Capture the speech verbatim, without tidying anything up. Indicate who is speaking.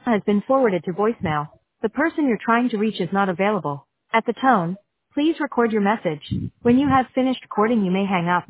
Speaker 1: has been forwarded to voicemail. The person you're trying to reach is not available. At the tone, please record your message. When you have finished recording, you may hang up.